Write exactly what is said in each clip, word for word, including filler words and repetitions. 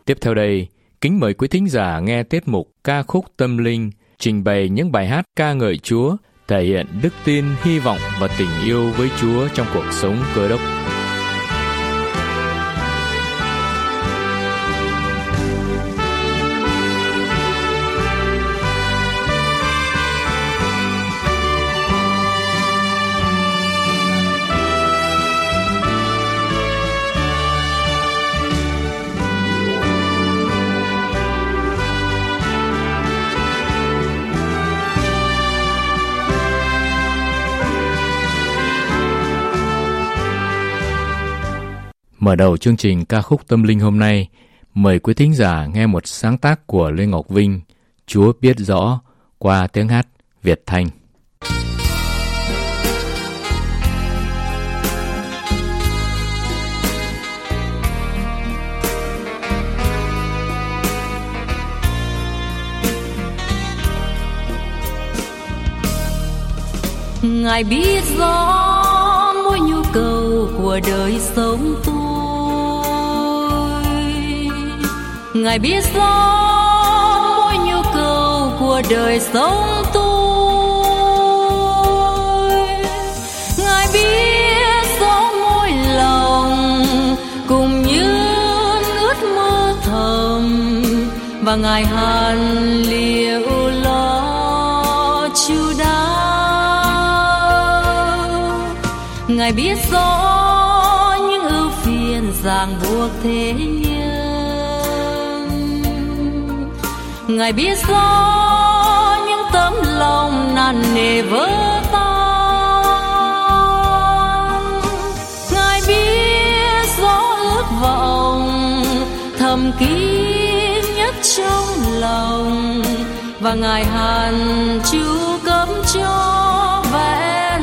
Tiếp theo đây, kính mời quý thính giả nghe tiết mục Ca khúc Tâm linh, trình bày những bài hát ca ngợi Chúa, thể hiện đức tin, hy vọng và tình yêu với Chúa trong cuộc sống Cơ Đốc. Mở đầu chương trình Ca khúc Tâm linh hôm nay, mời quý thính giả nghe một sáng tác của Lê Ngọc Vinh, Chúa biết rõ, qua tiếng hát Việt Thanh. Ngài biết rõ mỗi nhu cầu của đời sống tôi, Ngài biết rõ mỗi nhu cầu của đời sống tôi, Ngài biết rõ mỗi lòng cùng những ước mơ thầm, và Ngài hàn liệu lo chu đáo. Ngài biết rõ những ưu phiền ràng buộc thế nhân, Ngài biết rõ những tấm lòng nặng nề vỡ tan. Ngài biết rõ ước vọng thầm kín nhất trong lòng, và Ngài hàn chú cấm cho vẹn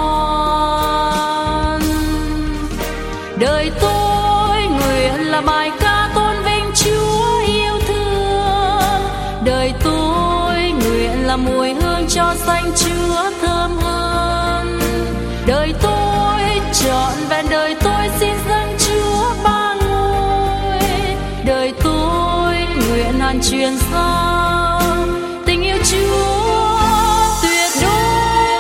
toàn. Đời tôi nguyện là bài ca tôn vinh Chúa yêu thương, đời tôi nguyện là mùi hương cho danh Chúa thơm hơn. Đời tôi trọn vẹn, đời tôi xin dâng Chúa ba ngôi, đời tôi nguyện hàn truyền giao tình yêu Chúa tuyệt đối.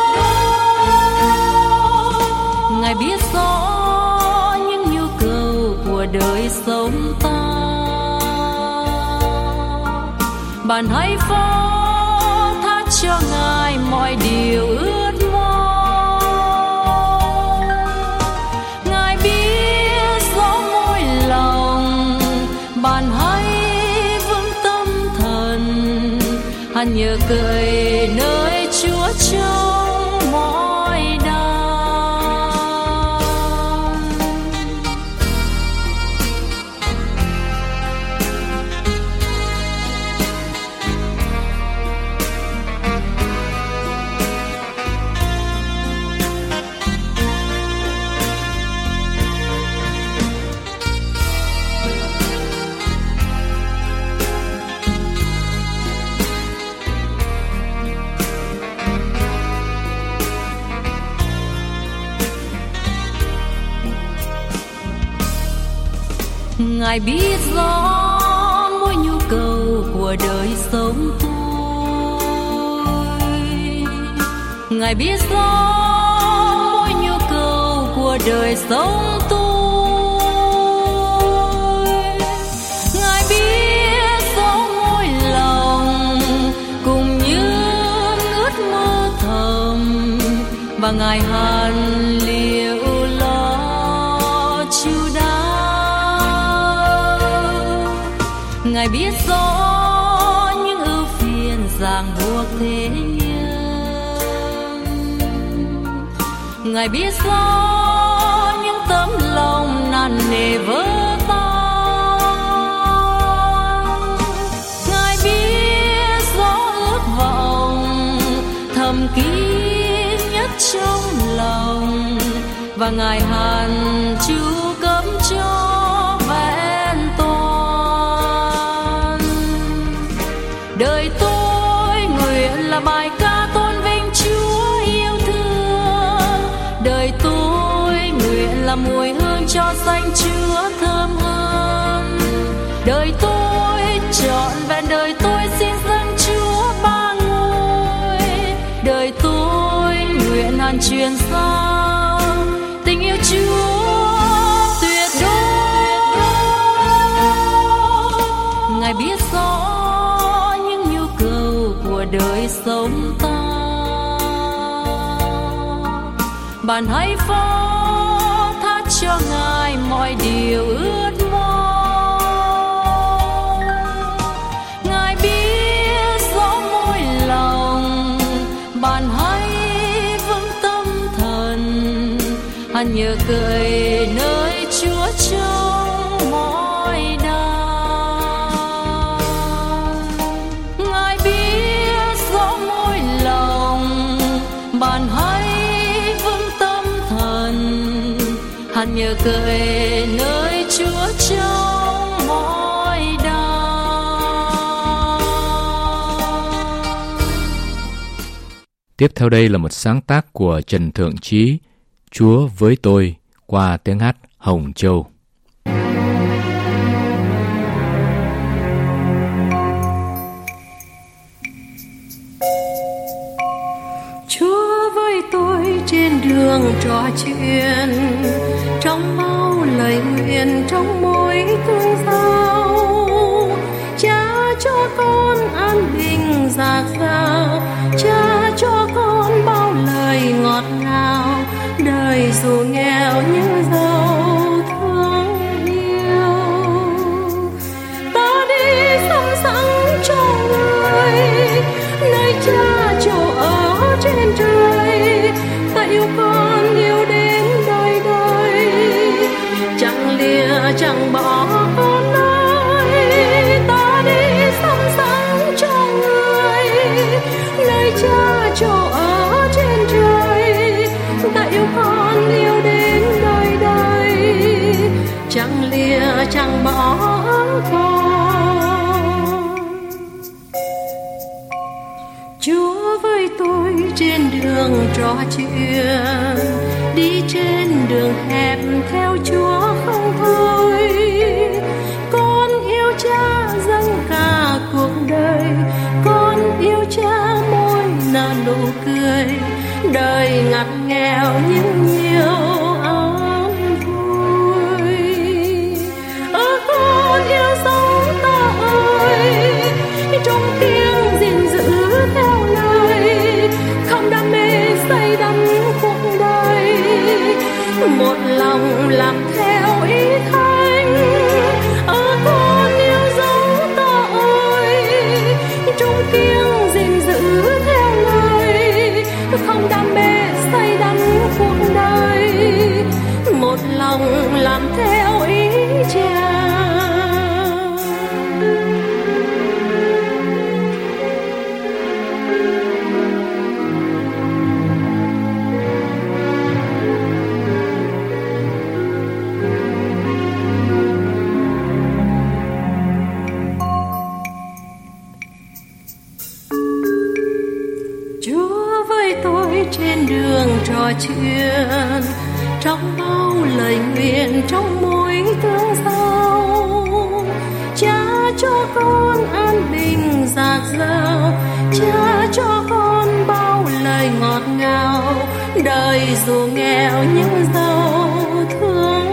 Ngài biết rõ những nhu cầu của đời sống ta, bạn hãy phó thác cho Ngài mọi điều ước mong. Ngài biết rõ mỗi lòng, bạn hãy vững tâm thần, hãy nhờ cậy nơi Chúa trong mọi đau. Ngài biết rõ mỗi nhu cầu của đời sống tôi, Ngài biết rõ mỗi nhu cầu của đời sống tôi, Ngài biết rõ mỗi lòng cùng những ước mơ thầm, và Ngài hàn liệu lo chu đáo. Ngài biết rõ những ưu phiền ràng buộc thế nhân, Ngài biết rõ những tấm lòng nặng nề vỡ tan. Ngài biết rõ ước vọng thầm kín nhất trong lòng, và Ngài hàn chú cấm cho vẹn toàn. Đời tôi nguyện là bài ca tôn vinh Chúa yêu thương, đời tôi nguyện là mùi hương cho danh Chúa thơm hơn. Đời tôi ngàn truyền sao, tình yêu Chúa tuyệt đối. Ngài biết rõ những nhu cầu của đời sống ta, bạn hãy phó thác cho Ngài mọi điều ước mong. Ngài biết rõ mỗi lòng, bạn hãy vững tâm thần, hắn nhờ cậy nơi Chúa trong mọi đau. Ngài biết rõ mỗi lòng, bạn hãy hắn nhờ cậy nơi Chúa trong mọi đau. Tiếp theo đây là một sáng tác của Trần Thượng Chí, Chúa với tôi, qua tiếng hát Hồng Châu. Chúa với tôi trên đường trò chuyện, trong bao lời nguyện, trong mỗi tương giao. Cha cho con an bình dạt dào, cha cho con bao lời ngọt ngào. Đời dù nghèo nhưng giàu thương yêu, ta đi sắm sẵn cho người nơi cha chỗ ở trên trời. Ta yêu con yêu đến đời đời, chẳng lìa chẳng bỏ con ơi. Ta đi sắm sẵn cho người nơi cha chỗ ở trên trời. Ta yêu con yêu đến đời đời, chẳng lìa chẳng bỏ con. Chúa với tôi trên đường trò chuyện, đi trên đường hẹp theo Chúa không thôi. Con yêu cha dâng cả cuộc đời, con yêu cha môi nở nụ cười. Đời ngặt nghèo nhưng nhiều an vui. Ơ con yêu dấu ta ơi, trong tiếng gìn giữ theo lời, không đam mê say đắm cuộc đời. Một lòng làm theo ý Thánh. Ơ con yêu dấu ta ơi, trong tiếng gìn giữ theo lời, không đam mê say đắm cuộc đời. Một lòng làm theo ý cha. Chúa với tôi trên đường trò chuyện, trong bao lời nguyện, trong mỗi tương giao. Cha cho con an bình dạt dào, cha cho con bao lời ngọt ngào. Đời dù nghèo nhưng giàu thương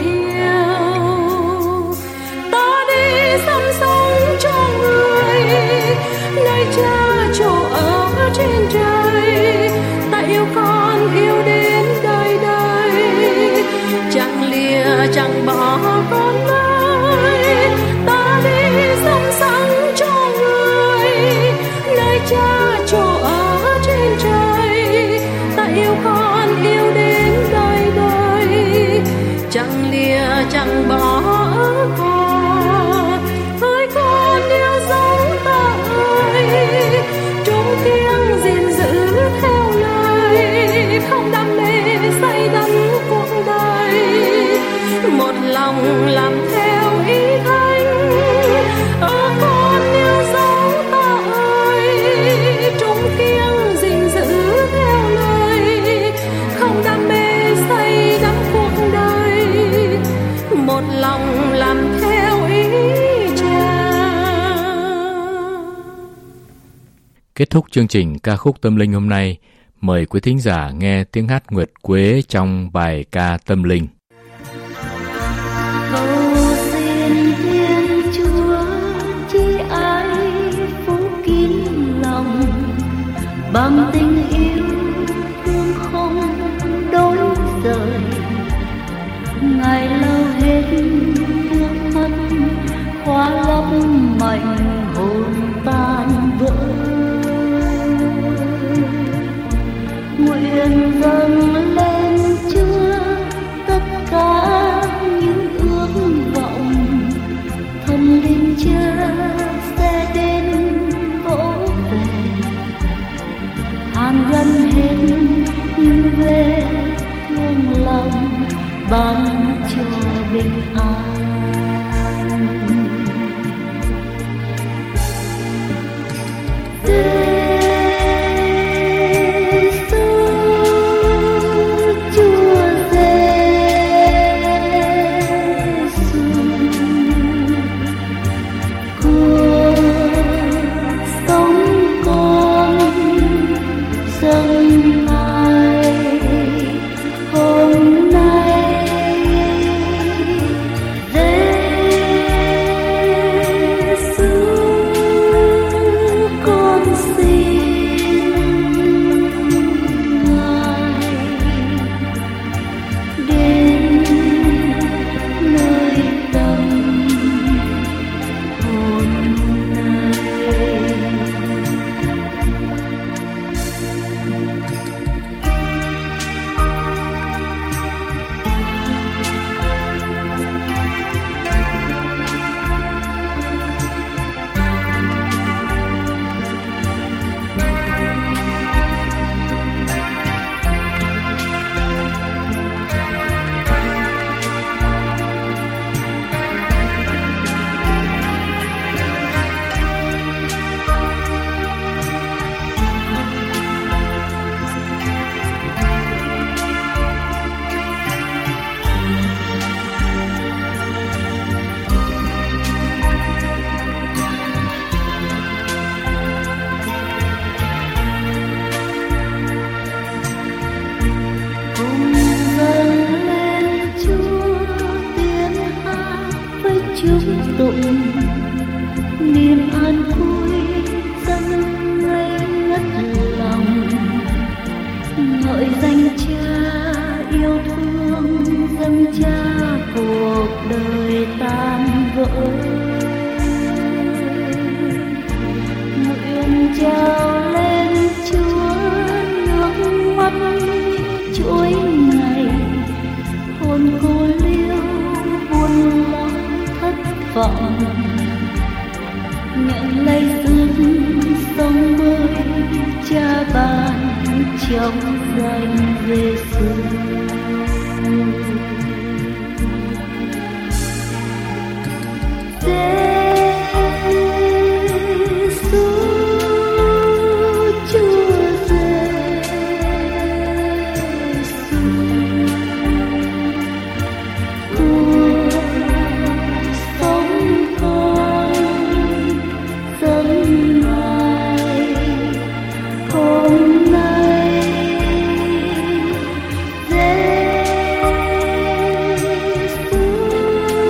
yêu, ta đi sắm sống cho người nơi cha chỗ ở trên trời. Ta yêu con yêu đến đời đời, chẳng lìa chẳng bỏ con ơi. Ta đi sắm sẵn cho người nơi cha chỗ ở trên trời. Ta yêu con yêu đến đời đời, chẳng lìa chẳng bỏ con. Hỡi con yêu dấu ta ơi, trong tiếng gìn giữ theo lời, không đam mê say đắm cuộc đời. Một lòng làm theo ý Thánh. Ơ con yêu dấu ta ơi, trong tiếng gìn giữ theo lời, không đam mê say đắm cuộc đời. Một lòng làm theo ý cha. Kết thúc chương trình ca khúc tâm linh hôm nay, Mời quý thính giả nghe tiếng hát Nguyệt Quế trong bài ca tâm linh. Cầu xin Thiên Chúa chi ái phủ kín lòng bằng tình yêu thương không đổi rời. Ngài lau hết nước mắt, khóa lấp mảnh hồn tan vỡ. Nguyện dâng lên Chúa tất cả những ước vọng, thần linh Cha sẽ đến vỗ về, hàn gắn hết những vết thương lòng, ban cho bình an. Niềm an vui dâng ngây ngất lòng, ngợi danh Cha yêu thương, dâng Cha cuộc đời tan vỡ. Nguyện trao lên Chúa nước mắt chuỗi ngày, hồn cô liêu buồn lo thất vọng, nhận lấy sức sống mới Cha ban trong danh Giêsu.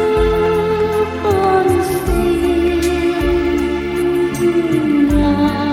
Hãy subscribe